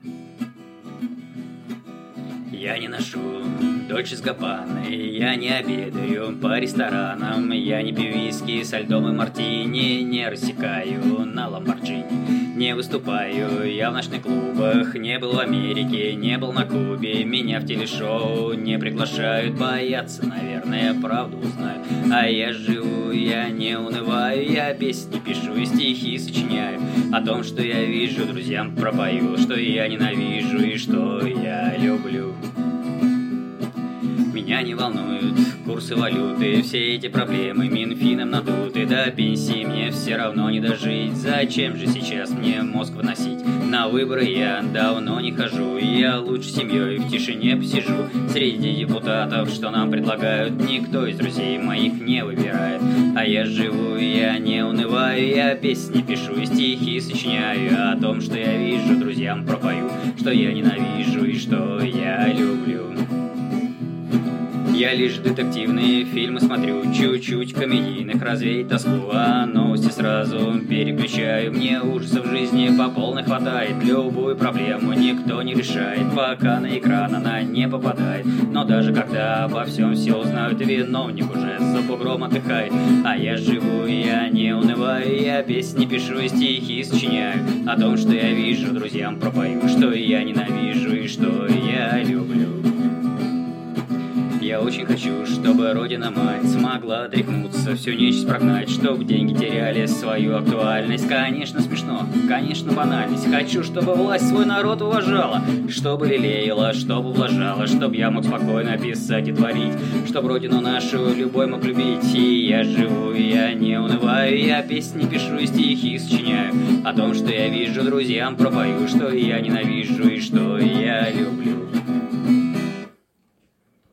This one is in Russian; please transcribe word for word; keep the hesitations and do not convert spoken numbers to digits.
Я не ношу Дольче с Габбаны, я не обедаю по ресторанам, я не пью виски со льдом и мартини, не рассекаю на ламборджини, не выступаю я в ночных клубах, не был в Америке, не был на Кубе, меня в телешоу не приглашают, боятся, наверное, правду узнают. А я живу, я не унываю, я песни пишу и стихи сочиняю, о том, что я вижу, друзьям пропою, что я ненавижу и что я люблю. Меня не волнуют курсы валюты, все эти проблемы Минфином надуты. До пенсии мне все равно не дожить, зачем же сейчас мне мозг выносить? На выборы я давно не хожу, я лучше семьей в тишине посижу. Среди депутатов, что нам предлагают, никто из друзей моих не выбирает. А я живу, я не унываю, я песни пишу и стихи сочиняю, о том, что я вижу, друзьям пропою, что я ненавижу и что я люблю. Я лишь детективные фильмы смотрю, чуть-чуть комедийных, развеять тоску, а новости сразу переключаю. Мне ужасов в жизни по полной хватает, любую проблему никто не решает, пока на экран она не попадает. Но даже когда обо всем все узнают, виновник уже за бугром отдыхает. А я живу, я не унываю, я песни пишу и стихи сочиняю, о том, что я вижу, друзьям пропою, что я ненавижу и что я люблю. Я очень хочу, чтобы Родина-мать смогла отряхнуться, всю нечисть прогнать, чтоб деньги теряли свою актуальность. Конечно, смешно, конечно, банальность. Хочу, чтобы власть свой народ уважала, чтобы лелеяла, чтобы ублажала, чтоб я мог спокойно писать и творить, чтоб Родину нашу любой мог любить. И я живу, я не унываю, я песни пишу и стихи сочиняю, о том, что я вижу, друзьям пропою, что я ненавижу и что